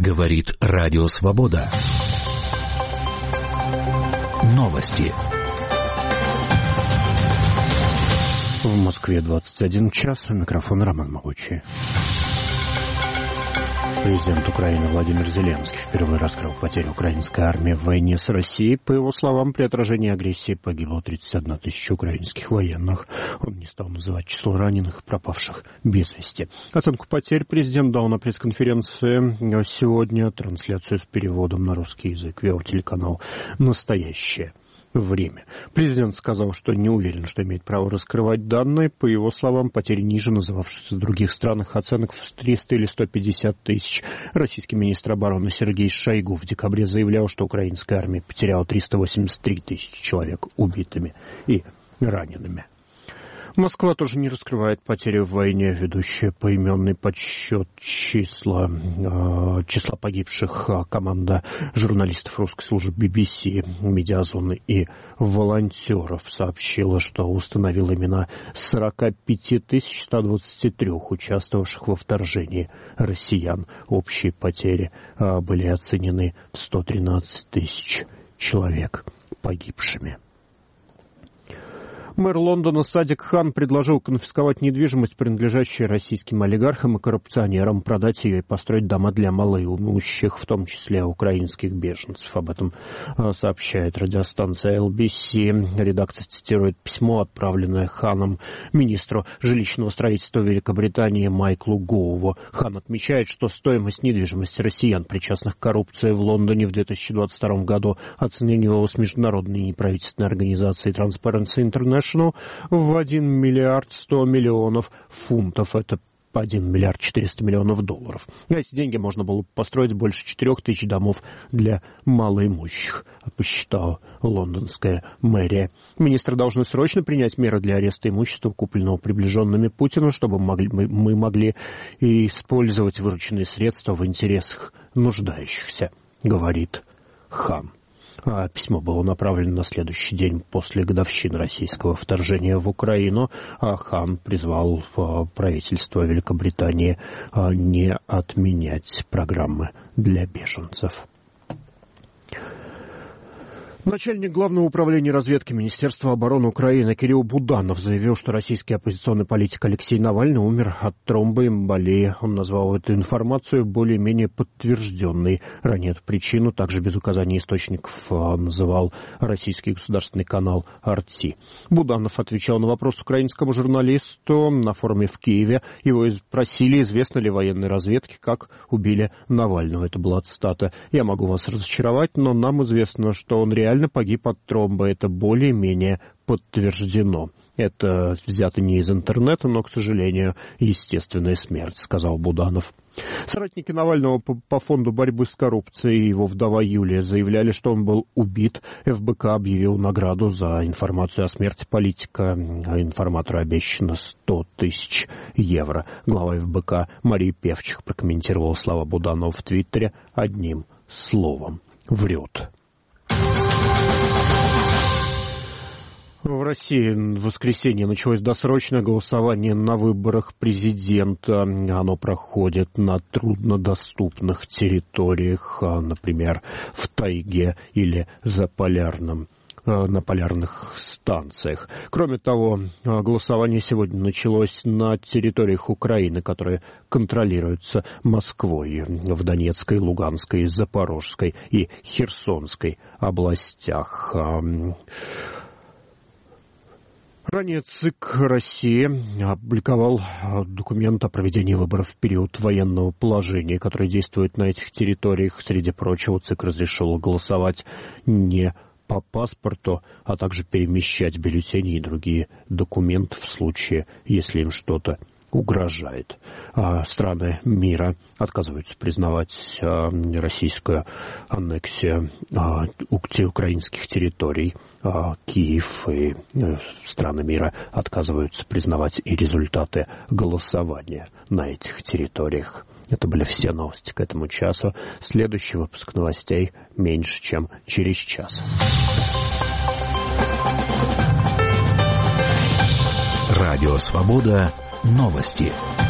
Говорит Радио Свобода. Новости. В Москве 21 час. Микрофон Роман Могучий. Президент Украины Владимир Зеленский впервые раскрыл потери украинской армии в войне с Россией. По его словам, при отражении агрессии погибло 31 тысяча украинских военных. Он не стал называть число раненых, пропавших без вести. Оценку потерь президент дал на пресс-конференции сегодня. Трансляцию с переводом на русский язык вел телеканал «Настоящее время». Президент сказал, что не уверен, что имеет право раскрывать данные. По его словам, потери ниже называвшихся в других странах оценок в 300 или 150 тысяч. Российский министр обороны Сергей Шойгу в декабре заявлял, что украинская армия потеряла 383 тысячи человек убитыми и ранеными. Москва тоже не раскрывает потери в войне. Ведущая поименный подсчет числа погибших команда журналистов русской службы BBC, Медиазоны и волонтеров сообщила, что установила имена 45 123 участвовавших во вторжении россиян. Общие потери были оценены в 113 тысяч человек погибшими. Мэр Лондона Садик Хан предложил конфисковать недвижимость, принадлежащую российским олигархам и коррупционерам, продать ее и построить дома для малоимущих, в том числе украинских беженцев. Об этом сообщает радиостанция LBC. Редакция цитирует письмо, отправленное Ханом министру жилищного строительства Великобритании Майклу Гоуву. Хан отмечает, что стоимость недвижимости россиян, причастных к коррупции в Лондоне в 2022 году, оценивалась международной неправительственной организацией Transparency International в 1 миллиард 100 миллионов фунтов. Это 1 миллиард 400 миллионов долларов. На эти деньги можно было построить больше 4000 домов для малоимущих, посчитала лондонская мэрия. Министры должны срочно принять меры для ареста имущества, купленного приближенными Путину, чтобы мы могли использовать вырученные средства в интересах нуждающихся, говорит Хан. Письмо было направлено на следующий день после годовщины российского вторжения в Украину. Хан призвал правительство Великобритании не отменять программы для беженцев. Начальник Главного управления разведки Министерства обороны Украины Кирилл Буданов заявил, что российский оппозиционный политик Алексей Навальный умер от тромбоэмболии. Он назвал эту информацию более-менее подтвержденной. Ранее эту причину, также без указания источников, называл российский государственный канал «Арти». Буданов отвечал на вопрос украинскому журналисту на форуме в Киеве. Его спросили, известно ли военной разведке, как убили Навального. Это была цитата. «Я могу вас разочаровать, но нам известно, что он реально погиб от тромба. Это более-менее подтверждено. Это взято не из интернета, но, к сожалению, естественная смерть», — сказал Буданов. Соратники Навального по фонду борьбы с коррупцией и его вдова Юлия заявляли, что он был убит. ФБК объявил награду за информацию о смерти политика. Информатору обещано 100 тысяч евро. Глава ФБК Мария Певчих прокомментировала слова Буданова в Твиттере одним словом: врет. В России в воскресенье началось досрочное голосование на выборах президента. Оно проходит на труднодоступных территориях, например, в тайге или на полярных станциях. Кроме того, голосование сегодня началось на территориях Украины, которые контролируются Москвой, в Донецкой, Луганской, Запорожской и Херсонской областях. Ранее ЦИК России опубликовал документ о проведении выборов в период военного положения, который действует на этих территориях. Среди прочего, ЦИК разрешил голосовать не по паспорту, а также перемещать бюллетени и другие документы в случае, если им что-то угрожает. Страны мира отказываются признавать российскую аннексию украинских территорий. Киев и страны мира отказываются признавать и результаты голосования на этих территориях. Это были все новости к этому часу. Следующий выпуск новостей меньше, чем через час. Радио Свобода. Новости.